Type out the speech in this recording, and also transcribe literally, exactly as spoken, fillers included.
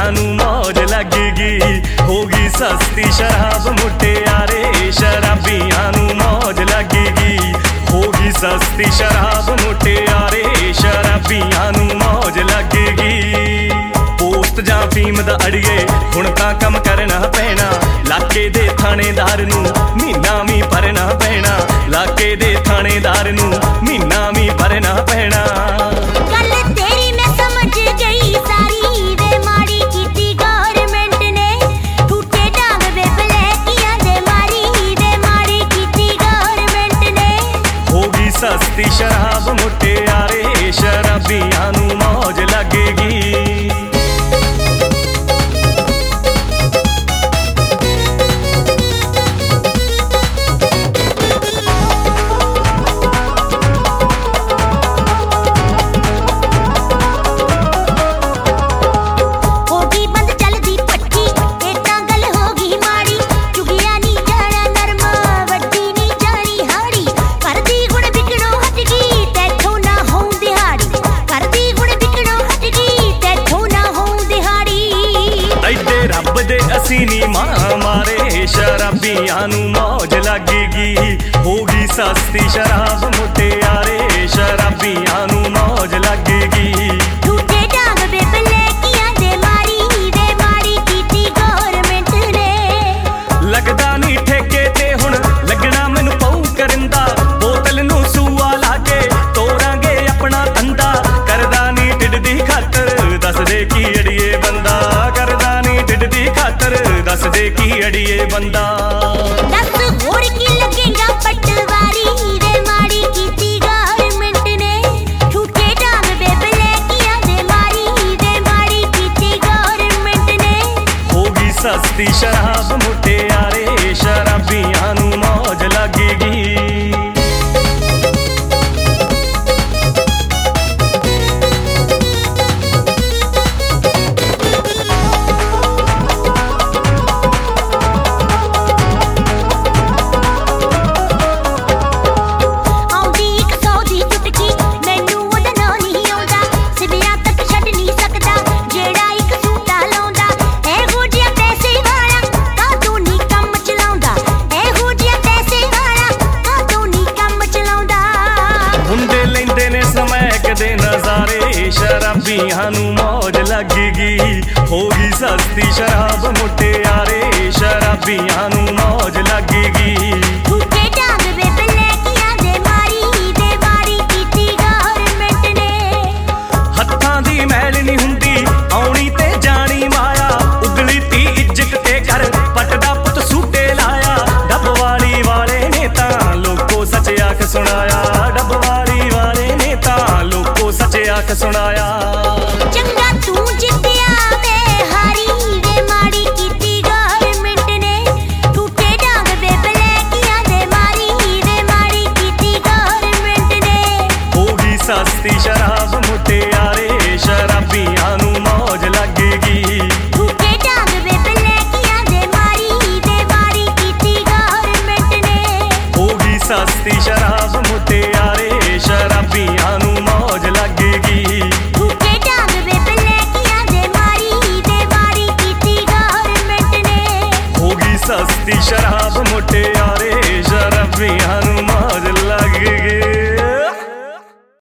नू मौज लगेगी। होगी सस्ती शराब मुटियारे शराबियां नू मौज लगेगी। होगी सस्ती शराब मुटियारे शराबियां नू मौज लगेगी। पोस्ट जां फीम दा अड़िए हुण तां कम करना पैना। लाके दे थानेदार नू महीना भी भरना पैना। लाके दे थानेदार नू महीना भी भरना पैना। गल तेरी मैं समझ गई सारी वे माड़ी कीती गवर्नमेंट ने। टूटे डांग वे ब्लैकियां दे मारी वे माड़ी कीती गवर्नमेंट ने। होगी सस्ती शराब मुटियारे शराबियां नू मौज लगेगी। असी नी मां मारे शराबियां नू मौज लगेगी। होगी सस्ती शराब मुटियारे शराबियां नू मौज लगेगी। टूटे डांग वे ब्लैकियां दे मारी वे माड़ी कीती गवर्नमेंट ने। लगदा नी ठेके ते हुण लगना मैनू पऊ करिंदा। बोतल नू सूआ लाके तोड़ांगे अपना धंधा। करदा नी ढिड दी खातर दस दे की अड़िए बंदा। करदा नी ढिड दी खातर दस दे की अड़िए बंदा। दस होर की लगेगा पटवारी वे माड़ी कीती गवर्नमेंट ने। टूटे डांग वे ब्लैकियां दे मारी वे माड़ी कीती गवर्नमेंट ने। होगी सस्ती शराब मुटियारे शराबियां नू मौज लगेगी। शराबियां नू मौज लगेगी। होगी सस्ती शराब मुटियारे शराबियां नू मौज लगेगी। टूटे डांग वे ब्लैकियां दे मारी वे माड़ी कीती गवर्नमेंट ने। हत्थां दी मैल नी हुंदी आउणी ते जानी माया। उगली ती इज्जत ते कर पटदा पुत सूटे लाया। डबवाली वाले ने तां लोको सच आख सुनाया। डबवाली वाले ने तां लोको सच आख सुनाया। चंगा तू जित्तिया वे हारी वे माड़ी कीती गवर्नमेंट ने। टूटे डांग वे ब्लैकियां दे मारी वे माड़ी कीती गवर्नमेंट ने। होगी सस्ती शराब मुटियारे शराबियां नू मौज लगेगी। टूटे डांग वे ब्लैकियां दे मारी वे माड़ी कीती गवर्नमेंट ने। होगी सस्ती शराब मुटियारे शराबियां नू मौज लगेगी। टूटे डांग वे ब्लैकियां दे मारी वे माड़ी कीती गवर्नमेंट ने। होगी सस्ती शराब मुटियारे